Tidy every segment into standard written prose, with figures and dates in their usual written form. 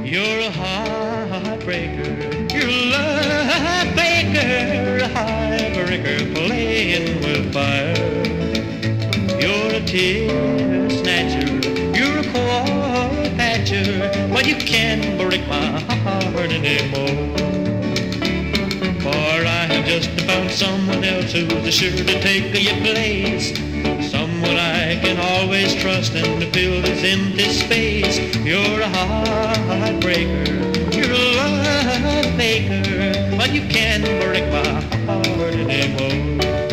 You're a heartbreaker, you're a love baker, a heartbreaker playing with fire. You're a tear snatcher, you're a core patcher, but you can't break my heart anymore. For I have just found someone else who's sure to take your place, someone I can always trust and to fill this empty space. You're a heartbreaker, you're a love maker, but you can't break my heart anymore.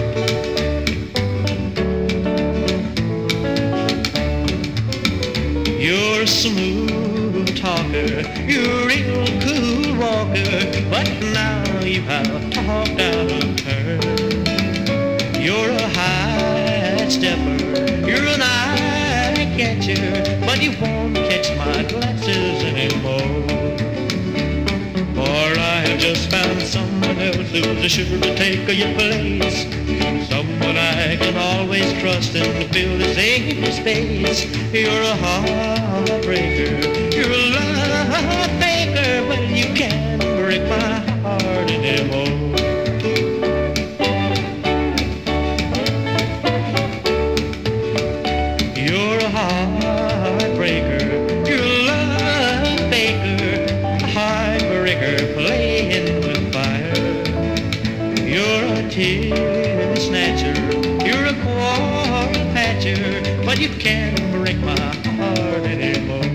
You're a smooth talker, you're a real cool walker, but now you have talked out of turn. You're a high stepper, you're an eye catcher, but you won't catch my glasses anymore. For I have just found someone else who's sure to take your place, someone I can always trust and to fill this empty space. You're a heartbreaker, you're a love maker, but you can't break my heart anymore. You're a heartbreaker, you're a love maker, a heartbreaker playing with fire. You're a tear snatcher, you're a quarter patcher, but you can't break my heart anymore.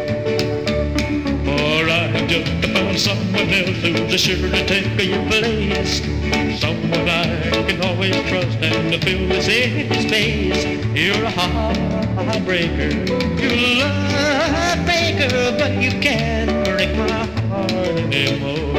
For I have just found someone else who's sure to take your place, someone I can always trust and to fill this empty space. You're a heartbreaker, you're a love maker, but you can't break my heart anymore.